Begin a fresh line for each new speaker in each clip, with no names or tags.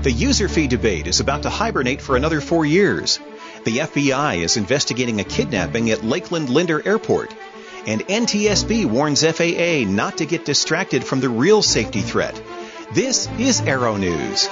The user fee debate is about to hibernate for another 4 years. The FBI is investigating a kidnapping at Lakeland Linder Airport. And NTSB warns FAA not to get distracted from the real safety threat. This is Aero News.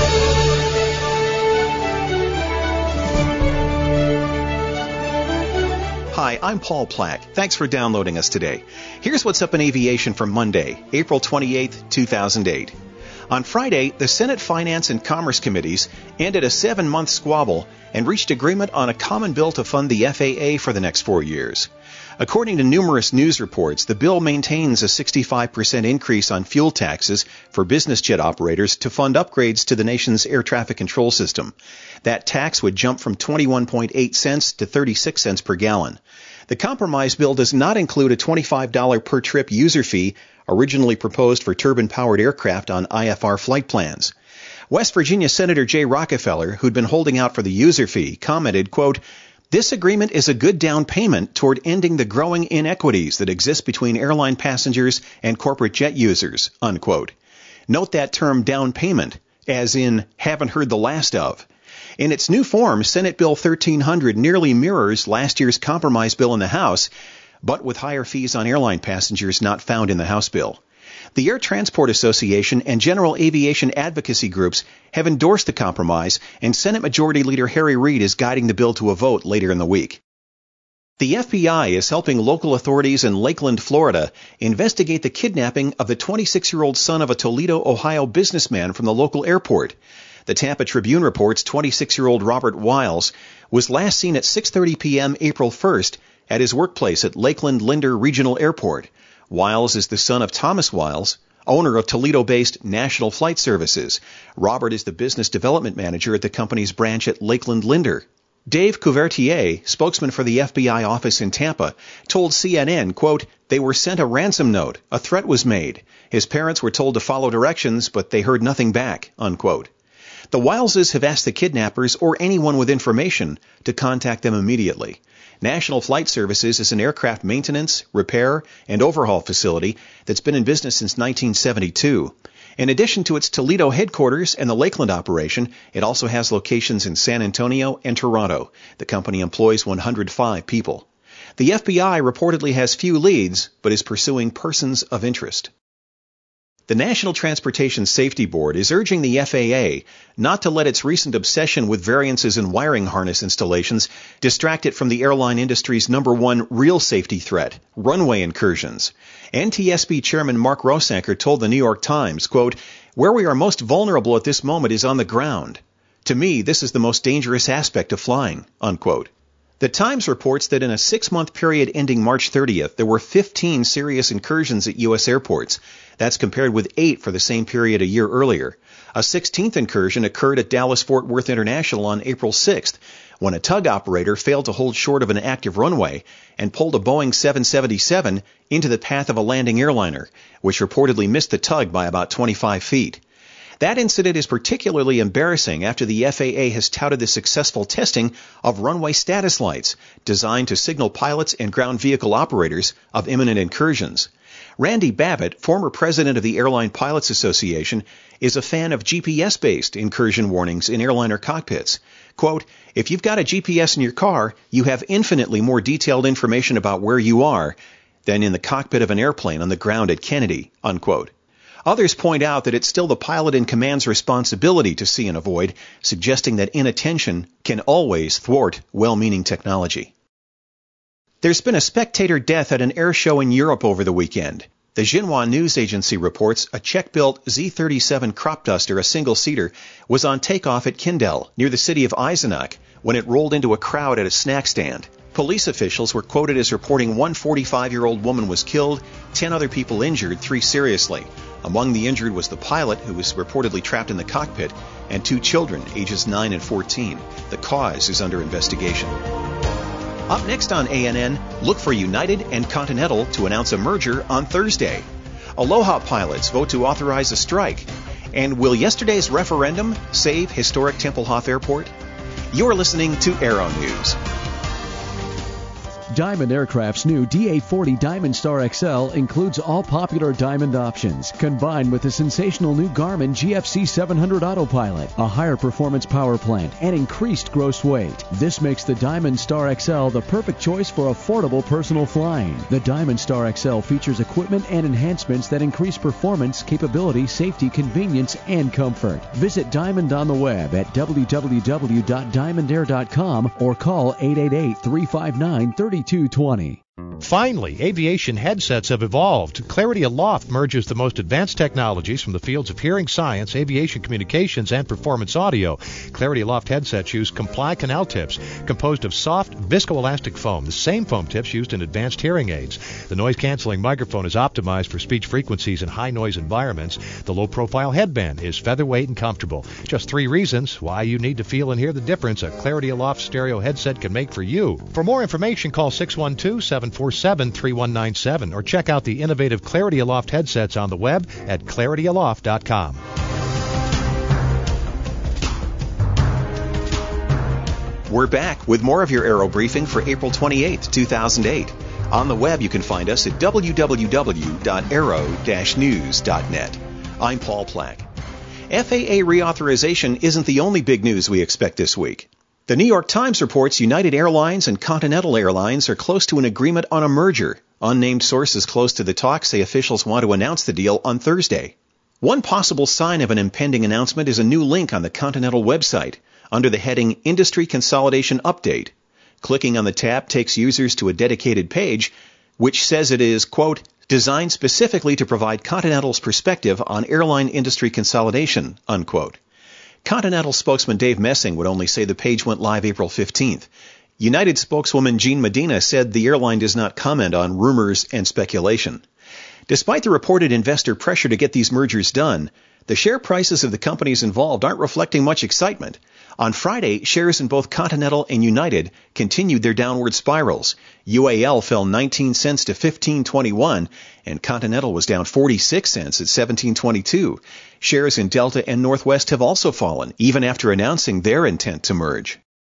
Hi, I'm Paul Plack. Thanks for downloading us today. Here's what's up in aviation for Monday, April 28, 2008. On Friday, the Senate Finance and Commerce Committees ended a 7-month squabble and reached agreement on a common bill to fund the FAA for the next 4 years. According to numerous news reports, the bill maintains a 65% increase on fuel taxes for business jet operators to fund upgrades to the nation's air traffic control system. That tax would jump from 21.8 cents to 36 cents per gallon. The compromise bill does not include a $25 per trip user fee originally proposed for turbine-powered aircraft on IFR flight plans. West Virginia Senator Jay Rockefeller, who'd been holding out for the user fee, commented, quote, "This agreement is a good down payment toward ending the growing inequities that exist between airline passengers and corporate jet users," unquote. Note that term down payment, as in haven't heard the last of. In its new form, Senate Bill 1300 nearly mirrors last year's compromise bill in the House, but with higher fees on airline passengers not found in the House bill. The Air Transport Association and general aviation advocacy groups have endorsed the compromise, and Senate Majority Leader Harry Reid is guiding the bill to a vote later in the week. The FBI is helping local authorities in Lakeland, Florida, investigate the kidnapping of the 26-year-old son of a Toledo, Ohio businessman from the local airport. The Tampa Tribune reports 26-year-old Robert Wiles was last seen at 6:30 p.m. April 1st at his workplace at Lakeland Linder Regional Airport. Wiles is the son of Thomas Wiles, owner of Toledo-based National Flight Services. Robert is the business development manager at the company's branch at Lakeland Linder. Dave Couvertier, spokesman for the FBI office in Tampa, told CNN, quote, "They were sent a ransom note. A threat was made. His parents were told to follow directions, but they heard nothing back," unquote. The Wileses have asked the kidnappers or anyone with information to contact them immediately. National Flight Services is an aircraft maintenance, repair, and overhaul facility that's been in business since 1972. In addition to its Toledo headquarters and the Lakeland operation, it also has locations in San Antonio and Toronto. The company employs 105 people. The FBI reportedly has few leads, but is pursuing persons of interest. The National Transportation Safety Board is urging the FAA not to let its recent obsession with variances in wiring harness installations distract it from the airline industry's #1 real safety threat, runway incursions. NTSB Chairman Mark Rosanker told the New York Times, quote, "Where we are most vulnerable at this moment is on the ground. To me, this is the most dangerous aspect of flying," unquote. The Times reports that in a 6-month period ending March 30th, there were 15 serious incursions at U.S. airports. That's compared with 8 for the same period a year earlier. A 16th incursion occurred at Dallas-Fort Worth International on April 6th, when a tug operator failed to hold short of an active runway and pulled a Boeing 777 into the path of a landing airliner, which reportedly missed the tug by about 25 feet. That incident is particularly embarrassing after the FAA has touted the successful testing of runway status lights designed to signal pilots and ground vehicle operators of imminent incursions. Randy Babbitt, former president of the Airline Pilots Association, is a fan of GPS-based incursion warnings in airliner cockpits. Quote, "If you've got a GPS in your car, you have infinitely more detailed information about where you are than in the cockpit of an airplane on the ground at Kennedy," unquote. Others point out that it's still the pilot in command's responsibility to see and avoid, suggesting that inattention can always thwart well-meaning technology. There's been a spectator death at an air show in Europe over the weekend. The Xinhua news agency reports a Czech-built Z-37 crop duster, a single-seater, was on takeoff at Kindel, near the city of Eisenach, when it rolled into a crowd at a snack stand. Police officials were quoted as reporting one 45-year-old woman was killed, 10 other people injured, 3 seriously. Among the injured was the pilot, who was reportedly trapped in the cockpit, and 2 children, ages 9 and 14. The cause is under investigation. Up next on ANN, look for United and Continental to announce a merger on Thursday. Aloha pilots vote to authorize a strike. And will yesterday's referendum save historic Tempelhof Airport? You're listening to Aero News.
Diamond Aircraft's new DA-40 Diamond Star XL includes all popular Diamond options, combined with the sensational new Garmin GFC 700 Autopilot, a higher performance power plant, and increased gross weight. This makes the Diamond Star XL the perfect choice for affordable personal flying. The Diamond Star XL features equipment and enhancements that increase performance, capability, safety, convenience, and comfort. Visit Diamond on the web at www.diamondair.com or call 888-359-3220.
Finally, aviation headsets have evolved. Clarity Aloft merges the most advanced technologies from the fields of hearing science, aviation communications, and performance audio. Clarity Aloft headsets use Comply canal tips composed of soft, viscoelastic foam, the same foam tips used in advanced hearing aids. The noise-canceling microphone is optimized for speech frequencies in high-noise environments. The low-profile headband is featherweight and comfortable. Just 3 reasons why you need to feel and hear the difference a Clarity Aloft stereo headset can make for you. For more information, call 612-747-3197 or check out the innovative Clarity Aloft headsets on the web at clarityaloft.com.
We're back with more of your Aero Briefing for April 28, 2008. On the web, you can find us at www.aero-news.net. I'm Paul Plack. FAA reauthorization isn't the only big news we expect this week. The New York Times reports United Airlines and Continental Airlines are close to an agreement on a merger. Unnamed sources close to the talks say officials want to announce the deal on Thursday. One possible sign of an impending announcement is a new link on the Continental website under the heading Industry Consolidation Update. Clicking on the tab takes users to a dedicated page which says it is, quote, designed specifically to provide Continental's perspective on airline industry consolidation, unquote. Continental spokesman Dave Messing would only say the page went live April 15th. United spokeswoman Jean Medina said the airline does not comment on rumors and speculation. Despite the reported investor pressure to get these mergers done, the share prices of the companies involved aren't reflecting much excitement. On Friday, shares in both Continental and United continued their downward spirals. UAL fell 19 cents to $15.21, and Continental was down 46 cents at $17.22. Shares in Delta and Northwest have also fallen, even after announcing their intent to merge.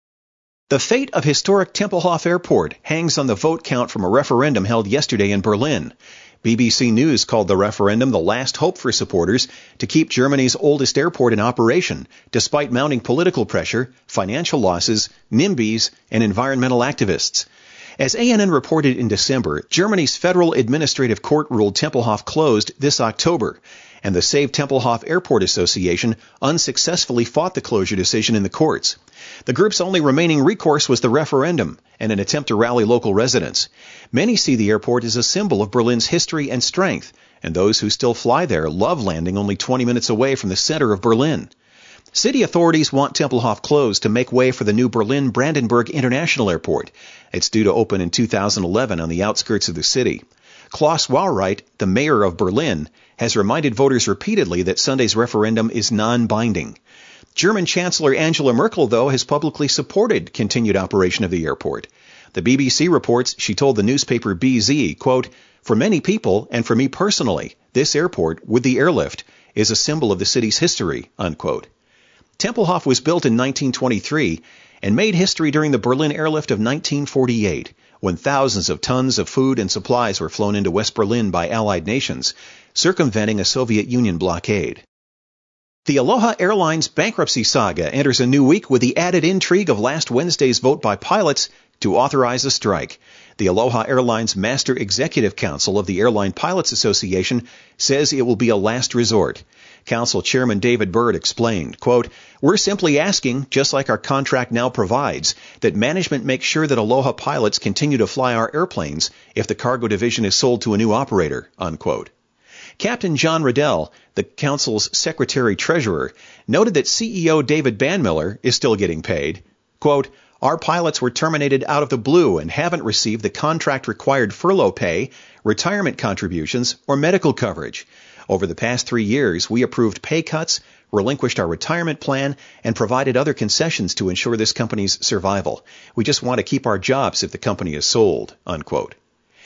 The fate of historic Tempelhof Airport hangs on the vote count from a referendum held yesterday in Berlin. BBC News called the referendum the last hope for supporters to keep Germany's oldest airport in operation, despite mounting political pressure, financial losses, NIMBYs, and environmental activists. As ANN reported in December, Germany's Federal Administrative Court ruled Tempelhof closed this October, and the Save Tempelhof Airport Association unsuccessfully fought the closure decision in the courts. The group's only remaining recourse was the referendum and an attempt to rally local residents. Many see the airport as a symbol of Berlin's history and strength, and those who still fly there love landing only 20 minutes away from the center of Berlin. City authorities want Tempelhof closed to make way for the new Berlin-Brandenburg International Airport. It's due to open in 2011 on the outskirts of the city. Klaus Wowereit, the mayor of Berlin, has reminded voters repeatedly that Sunday's referendum is non-binding. German Chancellor Angela Merkel, though, has publicly supported continued operation of the airport. The BBC reports she told the newspaper BZ, quote, for many people, and for me personally, this airport, with the airlift, is a symbol of the city's history, unquote. Tempelhof was built in 1923 and made history during the Berlin airlift of 1948, when thousands of tons of food and supplies were flown into West Berlin by Allied nations, circumventing a Soviet Union blockade. The Aloha Airlines bankruptcy saga enters a new week with the added intrigue of last Wednesday's vote by pilots to authorize a strike. The Aloha Airlines Master Executive Council of the Airline Pilots Association says it will be a last resort. Council Chairman David Bird explained, quote, we're simply asking, just like our contract now provides, that management make sure that Aloha pilots continue to fly our airplanes if the cargo division is sold to a new operator, unquote. Captain John Riddell, the council's secretary-treasurer, noted that CEO David Banmiller is still getting paid. Quote, our pilots were terminated out of the blue and haven't received the contract-required furlough pay, retirement contributions, or medical coverage. Over the past 3 years, we approved pay cuts, relinquished our retirement plan, and provided other concessions to ensure this company's survival. We just want to keep our jobs if the company is sold, unquote.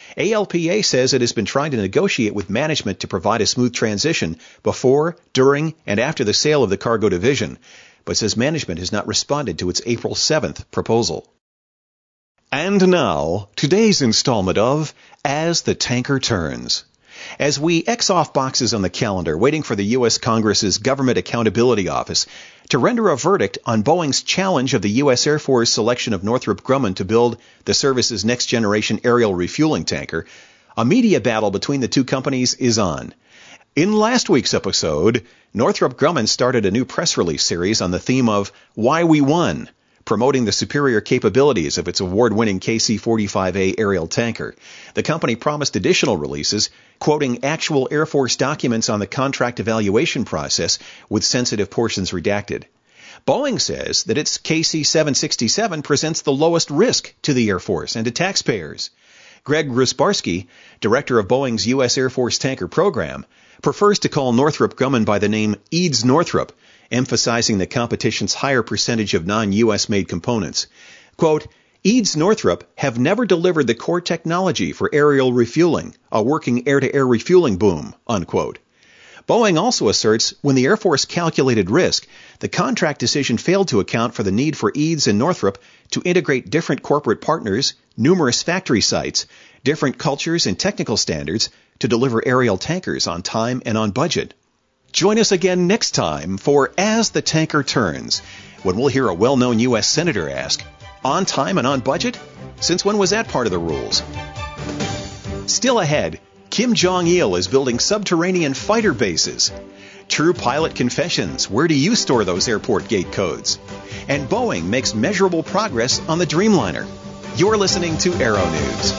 ALPA says it has been trying to negotiate with management to provide a smooth transition before, during, and after the sale of the cargo division, but says management has not responded to its April 7th proposal. And now, today's installment of As the Tanker Turns. As we X off boxes on the calendar, waiting for the U.S. Congress's Government Accountability Office to render a verdict on Boeing's challenge of the U.S. Air Force selection of Northrop Grumman to build the service's next-generation aerial refueling tanker, a media battle between the two companies is on. In last week's episode, Northrop Grumman started a new press release series on the theme of Why We Won, promoting the superior capabilities of its award-winning KC-45A aerial tanker. The company promised additional releases, quoting actual Air Force documents on the contract evaluation process with sensitive portions redacted. Boeing says that its KC-767 presents the lowest risk to the Air Force and to taxpayers. Greg Rusbarski, director of Boeing's U.S. Air Force tanker program, prefers to call Northrop Grumman by the name Eads Northrop, emphasizing the competition's higher percentage of non-U.S. made components. Quote, Eads Northrop have never delivered the core technology for aerial refueling, a working air-to-air refueling boom, unquote. Boeing also asserts when the Air Force calculated risk, the contract decision failed to account for the need for Eads and Northrop to integrate different corporate partners, numerous factory sites, different cultures and technical standards to deliver aerial tankers on time and on budget. Join us again next time for As the Tanker Turns, when we'll hear a well-known U.S. Senator ask, on time and on budget? Since when was that part of the rules? Still ahead, Kim Jong-il is building subterranean fighter bases. True pilot confessions, where do you store those airport gate codes? And Boeing makes measurable progress on the Dreamliner. You're listening to Aero News.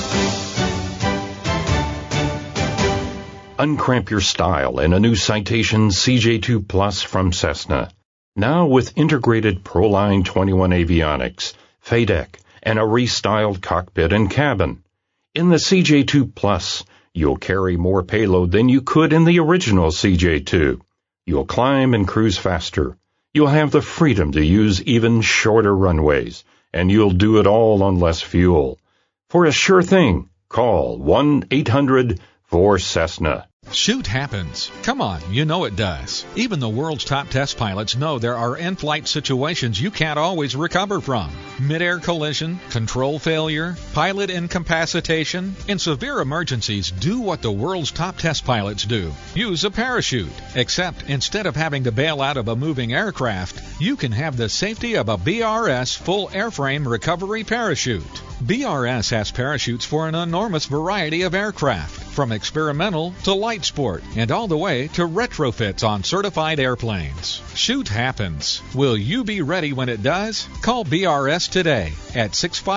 Uncramp your style in a new Citation CJ2 Plus from Cessna. Now with integrated Proline 21 avionics, FADEC, and a restyled cockpit and cabin. In the CJ2 Plus, you'll carry more payload than you could in the original CJ2. You'll climb and cruise faster. You'll have the freedom to use even shorter runways, and you'll do it all on less fuel. For a sure thing, call 1-800-4Cessna.
Shoot happens. Come on, you know it does. Even the world's top test pilots know there are in-flight situations you can't always recover from. Mid-air collision, control failure, pilot incapacitation. In severe emergencies, do what the world's top test pilots do. Use a parachute. Except instead of having to bail out of a moving aircraft, you can have the safety of a BRS full airframe recovery parachute. BRS has parachutes for an enormous variety of aircraft, from experimental to light sport, and all the way to retrofits on certified airplanes. Shoot happens. Will you be ready when it does? Call BRS today at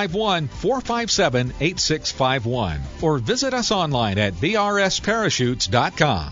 651-457-8651 or visit us online at brsparachutes.com.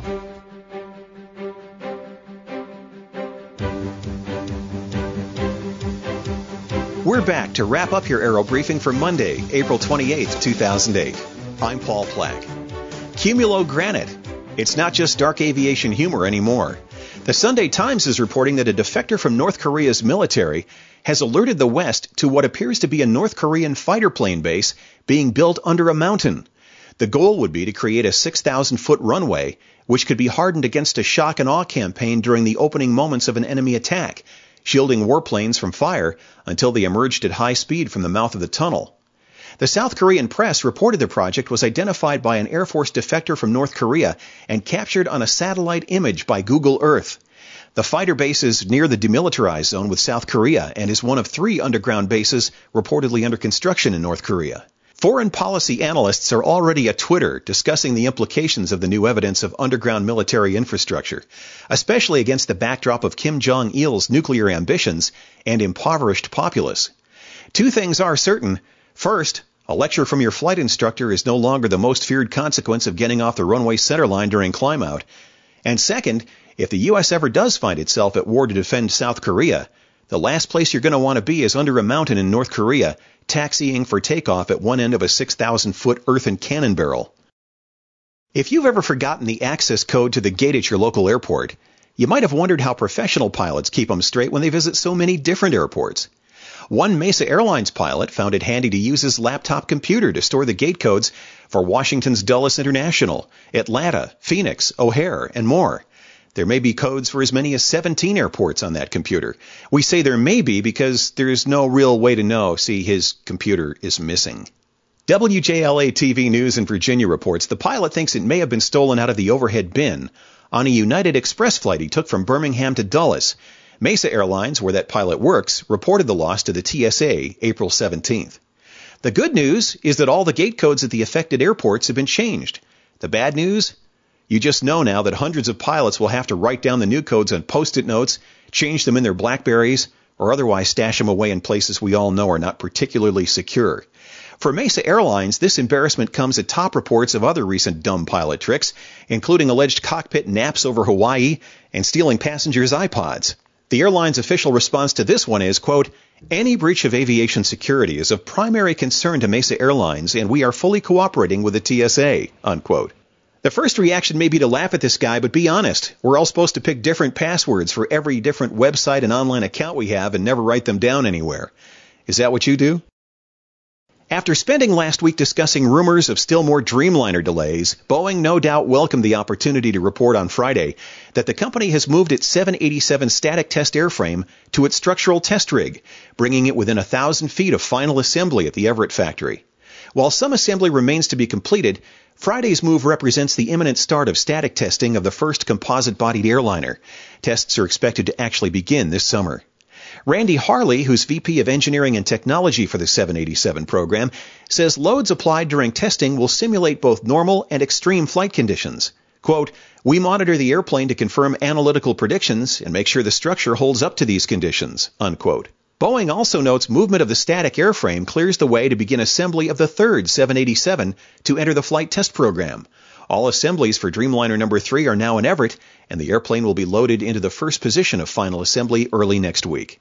We're back to wrap up your Aero Briefing for Monday, April 28th, 2008. I'm Paul Plack. Cumulo Granite. It's not just dark aviation humor anymore. The Sunday Times is reporting that a defector from North Korea's military has alerted the West to what appears to be a North Korean fighter plane base being built under a mountain. The goal would be to create a 6,000-foot runway, which could be hardened against a shock and awe campaign during the opening moments of an enemy attack, shielding warplanes from fire until they emerged at high speed from the mouth of the tunnel. The South Korean press reported the project was identified by an Air Force defector from North Korea and captured on a satellite image by Google Earth. The fighter base is near the demilitarized zone with South Korea and is one of 3 underground bases reportedly under construction in North Korea. Foreign policy analysts are already at Twitter discussing the implications of the new evidence of underground military infrastructure, especially against the backdrop of Kim Jong-il's nuclear ambitions and impoverished populace. 2 things are certain. First, a lecture from your flight instructor is no longer the most feared consequence of getting off the runway centerline during climb-out. And second, if the U.S. ever does find itself at war to defend South Korea, the last place you're going to want to be is under a mountain in North Korea, taxiing for takeoff at one end of a 6,000-foot earthen cannon barrel. If you've ever forgotten the access code to the gate at your local airport, you might have wondered how professional pilots keep them straight when they visit so many different airports. One Mesa Airlines pilot found it handy to use his laptop computer to store the gate codes for Washington's Dulles International, Atlanta, Phoenix, O'Hare, and more. There may be codes for as many as 17 airports on that computer. We say there may be because there's no real way to know. See, his computer is missing. WJLA TV News in Virginia reports the pilot thinks it may have been stolen out of the overhead bin on a United Express flight he took from Birmingham to Dulles. Mesa Airlines, where that pilot works, reported the loss to the TSA April 17th. The good news is that all the gate codes at the affected airports have been changed. The bad news? You just know now that hundreds of pilots will have to write down the new codes on Post-it notes, change them in their BlackBerries, or otherwise stash them away in places we all know are not particularly secure. For Mesa Airlines, this embarrassment comes atop reports of other recent dumb pilot tricks, including alleged cockpit naps over Hawaii and stealing passengers' iPods. The airline's official response to this one is, quote, "Any breach of aviation security is of primary concern to Mesa Airlines, and we are fully cooperating with the TSA," unquote. The first reaction may be to laugh at this guy, but be honest. We're all supposed to pick different passwords for every different website and online account we have and never write them down anywhere. Is that what you do? After spending last week discussing rumors of still more Dreamliner delays, Boeing no doubt welcomed the opportunity to report on Friday that the company has moved its 787 static test airframe to its structural test rig, bringing it within 1,000 feet of final assembly at the Everett factory. While some assembly remains to be completed, Friday's move represents the imminent start of static testing of the first composite-bodied airliner. Tests are expected to actually begin this summer. Randy Harley, who's VP of Engineering and Technology for the 787 program, says loads applied during testing will simulate both normal and extreme flight conditions. Quote, "We monitor the airplane to confirm analytical predictions and make sure the structure holds up to these conditions," unquote. Boeing also notes movement of the static airframe clears the way to begin assembly of the third 787 to enter the flight test program. All assemblies for Dreamliner number 3 are now in Everett, and the airplane will be loaded into the first position of final assembly early next week.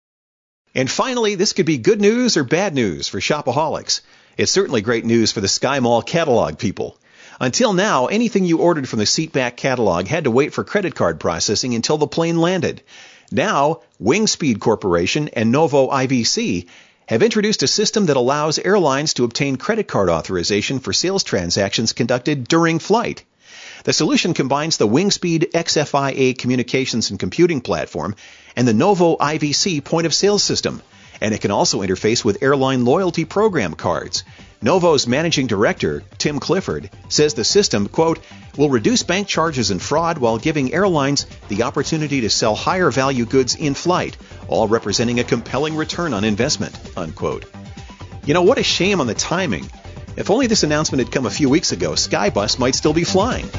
And finally, this could be good news or bad news for shopaholics. It's certainly great news for the Sky Mall catalog people. Until now, anything you ordered from the Seatback catalog had to wait for credit card processing until the plane landed. Now, Wingspeed Corporation and Novo IVC have introduced a system that allows airlines to obtain credit card authorization for sales transactions conducted during flight. The solution combines the Wingspeed XFIA communications and computing platform and the Novo IVC point-of-sale system, and it can also interface with airline loyalty program cards. Novo's managing director, Tim Clifford, says the system, quote, "will reduce bank charges and fraud while giving airlines the opportunity to sell higher value goods in flight, all representing a compelling return on investment," unquote. You know, what a shame on the timing. If only this announcement had come a few weeks ago, Skybus might still be flying.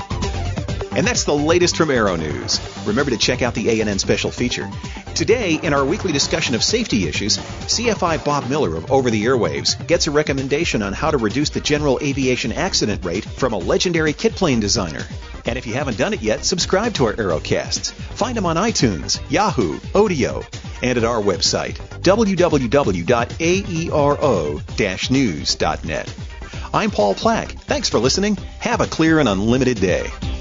And that's the latest from Aero News. Remember to check out the ANN special feature. Today, in our weekly discussion of safety issues, CFI Bob Miller of Over the Airwaves gets a recommendation on how to reduce the general aviation accident rate from a legendary kit plane designer. And if you haven't done it yet, subscribe to our Aerocasts. Find them on iTunes, Yahoo, Odeo, and at our website, www.aero-news.net. I'm Paul Plack. Thanks for listening. Have a clear and unlimited day.